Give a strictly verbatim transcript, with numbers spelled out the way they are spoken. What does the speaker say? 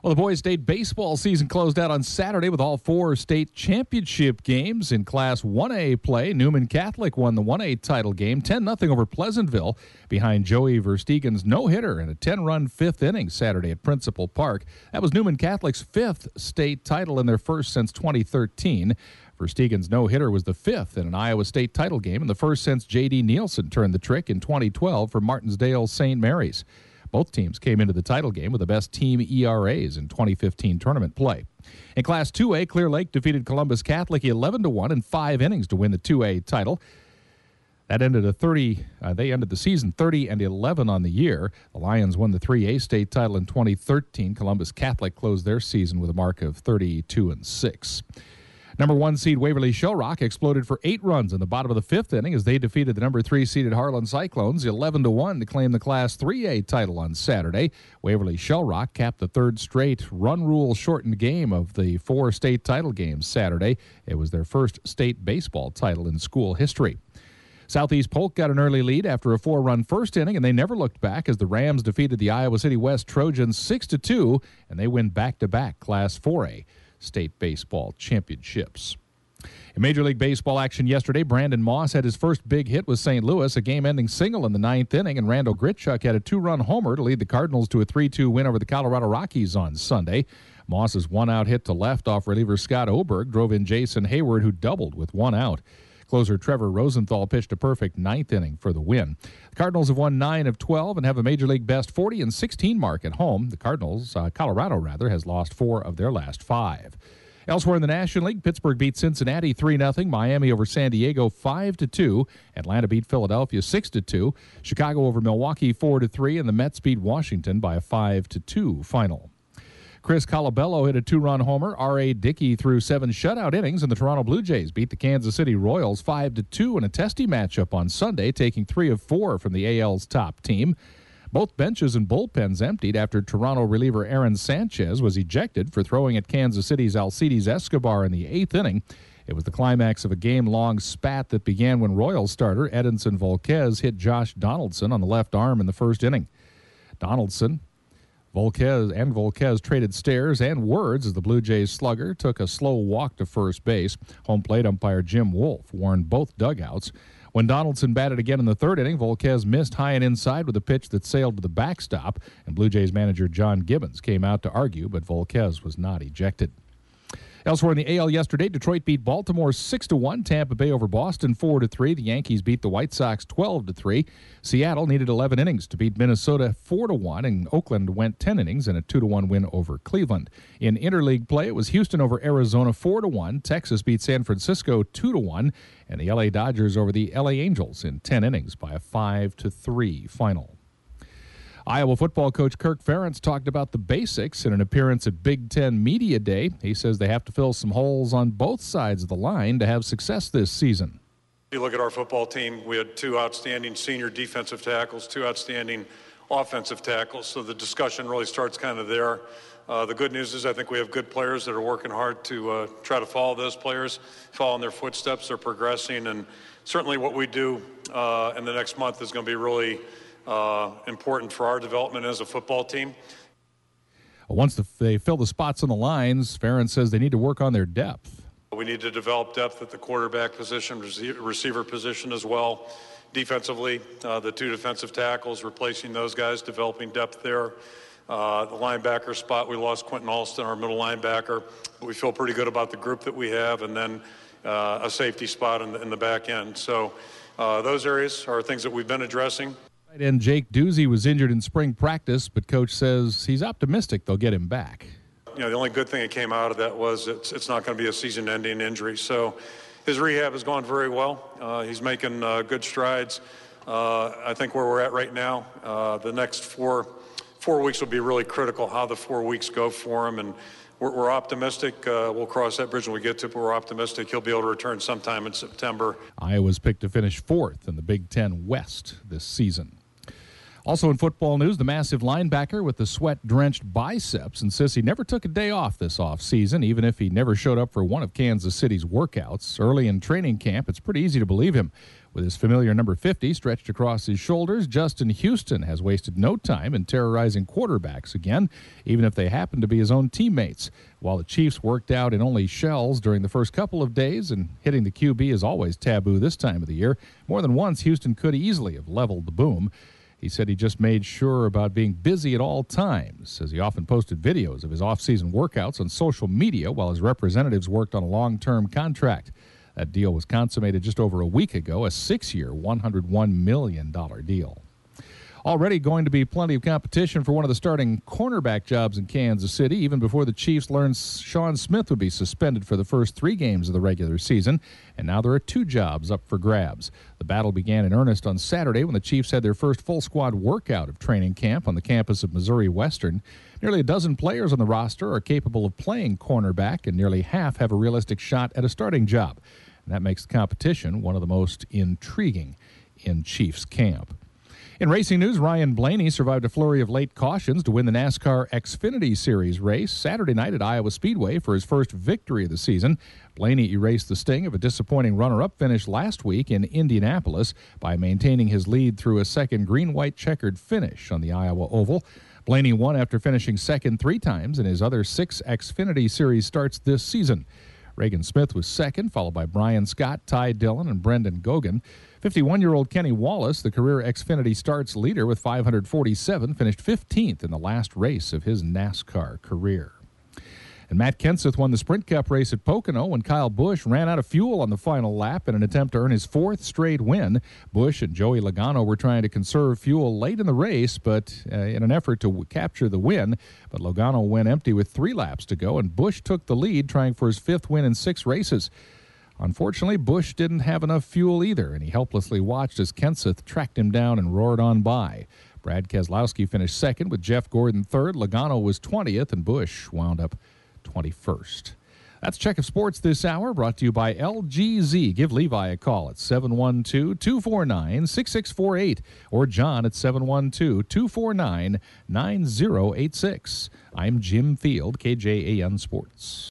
Well, the boys' state baseball season closed out on Saturday with all four state championship games. In Class one A play, Newman Catholic won the one A title game ten nothing over Pleasantville behind Joey Verstegen's no-hitter in a ten-run fifth inning Saturday at Principal Park. That was Newman Catholic's fifth state title and their first since twenty thirteen. Verstegen's no-hitter was the fifth in an Iowa State title game and the first since J D. Nielsen turned the trick in twenty twelve for Martinsdale Saint Mary's. Both teams came into the title game with the best team E R As in twenty fifteen tournament play. In Class two A, Clear Lake defeated Columbus Catholic eleven to one in five innings to win the two A title. That ended a thirty. Uh, they ended the season thirty and eleven on the year. The Lions won the three A state title in twenty thirteen. Columbus Catholic closed their season with a mark of thirty-two and six. Number one seed Waverly Shellrock exploded for eight runs in the bottom of the fifth inning as they defeated the number three seeded Harlan Cyclones eleven to one to claim the Class three A title on Saturday. Waverly Shellrock capped the third straight run rule shortened game of the four state title games Saturday. It was their first state baseball title in school history. Southeast Polk got an early lead after a four-run first inning, and they never looked back as the Rams defeated the Iowa City West Trojans six to two, and they win back-to-back Class four A state baseball championships. In Major League Baseball action yesterday, Brandon Moss had his first big hit with Saint Louis, a game-ending single in the ninth inning, and Randall Gritchuk had a two-run homer to lead the Cardinals to a three two win over the Colorado Rockies on Sunday. Moss's one-out hit to left off reliever Scott Oberg drove in Jason Hayward, who doubled with one out. Closer Trevor Rosenthal pitched a perfect ninth inning for the win. The Cardinals have won nine of twelve and have a Major League best forty and sixteen mark at home. The Cardinals, uh, Colorado rather, has lost four of their last five. Elsewhere in the National League, Pittsburgh beat Cincinnati three nothing, Miami over San Diego five to two, Atlanta beat Philadelphia six to two, Chicago over Milwaukee four to three, and the Mets beat Washington by a five to two final. Chris Colabello hit a two-run homer. R A. Dickey threw seven shutout innings, and the Toronto Blue Jays beat the Kansas City Royals five to two in a testy matchup on Sunday, taking three of four from the A L's top team. Both benches and bullpens emptied after Toronto reliever Aaron Sanchez was ejected for throwing at Kansas City's Alcides Escobar in the eighth inning. It was the climax of a game-long spat that began when Royals starter Edinson Volquez hit Josh Donaldson on the left arm in the first inning. Donaldson Volquez and Volquez traded stares and words as the Blue Jays slugger took a slow walk to first base. Home plate umpire Jim Wolf warned both dugouts. When Donaldson batted again in the third inning, Volquez missed high and inside with a pitch that sailed to the backstop, and Blue Jays manager John Gibbons came out to argue, but Volquez was not ejected. Elsewhere in the A L yesterday, Detroit beat Baltimore six to one, Tampa Bay over Boston four to three. The Yankees beat the White Sox twelve to three. Seattle needed eleven innings to beat Minnesota four to one, and Oakland went ten innings in a two to one win over Cleveland. In interleague play, it was Houston over Arizona four to one, Texas beat San Francisco two to one, and the L A Dodgers over the L A Angels in ten innings by a five to three final. Iowa football coach Kirk Ferentz talked about the basics in an appearance at Big Ten Media Day. He says they have to fill some holes on both sides of the line to have success this season. You look at our football team, we had two outstanding senior defensive tackles, two outstanding offensive tackles, so the discussion really starts kind of there. Uh, the good news is I think we have good players that are working hard to uh, try to follow those players, follow in their footsteps, they're progressing, and certainly what we do uh, in the next month is going to be really Uh, important for our development as a football team. Once the, they fill the spots on the lines, Ferentz says they need to work on their depth. We need to develop depth at the quarterback position, receiver position as well. Defensively, uh, the two defensive tackles, replacing those guys, developing depth there. Uh, the linebacker spot, we lost Quentin Alston, our middle linebacker. But we feel pretty good about the group that we have, and then uh, a safety spot in the, in the back end. So uh, those areas are things that we've been addressing. Tight end Jake Doozy was injured in spring practice, but coach says he's optimistic they'll get him back. You know, the only good thing that came out of that was it's, it's not going to be a season-ending injury. So his rehab has gone very well. Uh, he's making uh, good strides. Uh, I think where we're at right now, uh, the next four four weeks will be really critical, how the four weeks go for him. And we're, we're optimistic. Uh, we'll cross that bridge when we get to it, but we're optimistic he'll be able to return sometime in September. Iowa's picked to finish fourth in the Big Ten West this season. Also in football news, the massive linebacker with the sweat-drenched biceps insists he never took a day off this offseason, even if he never showed up for one of Kansas City's workouts. Early in training camp, it's pretty easy to believe him. With his familiar number fifty stretched across his shoulders, Justin Houston has wasted no time in terrorizing quarterbacks again, even if they happen to be his own teammates. While the Chiefs worked out in only shells during the first couple of days, and hitting the Q B is always taboo this time of the year, more than once Houston could easily have leveled the boom. He said he just made sure about being busy at all times, as he often posted videos of his off-season workouts on social media while his representatives worked on a long-term contract. That deal was consummated just over a week ago, a six-year, one hundred one million dollars deal. Already going to be plenty of competition for one of the starting cornerback jobs in Kansas City, even before the Chiefs learned Sean Smith would be suspended for the first three games of the regular season, and now there are two jobs up for grabs. The battle began in earnest on Saturday when the Chiefs had their first full squad workout of training camp on the campus of Missouri Western. Nearly a dozen players on the roster are capable of playing cornerback, and nearly half have a realistic shot at a starting job. And that makes the competition one of the most intriguing in Chiefs camp. In racing news, Ryan Blaney survived a flurry of late cautions to win the NASCAR Xfinity Series race Saturday night at Iowa Speedway for his first victory of the season. Blaney erased the sting of a disappointing runner-up finish last week in Indianapolis by maintaining his lead through a second green-white checkered finish on the Iowa Oval. Blaney won after finishing second three times in his other six Xfinity Series starts this season. Reagan Smith was second, followed by Brian Scott, Ty Dillon, and Brendan Gogan. fifty-one-year-old Kenny Wallace, the career Xfinity starts leader with five hundred forty-seven, finished fifteenth in the last race of his NASCAR career. And Matt Kenseth won the Sprint Cup race at Pocono when Kyle Busch ran out of fuel on the final lap in an attempt to earn his fourth straight win. Busch and Joey Logano were trying to conserve fuel late in the race, but uh, in an effort to w- capture the win. But Logano went empty with three laps to go, and Busch took the lead, trying for his fifth win in six races. Unfortunately, Busch didn't have enough fuel either, and he helplessly watched as Kenseth tracked him down and roared on by. Brad Keselowski finished second with Jeff Gordon third. Logano was twentieth, and Busch wound up twenty-first. That's Check of Sports this hour, brought to you by L G Z. Give Levi a call at seven one two, two four nine, six six four eight or John at seven one two, two four nine, nine zero eight six. I'm Jim Field, K J A N Sports.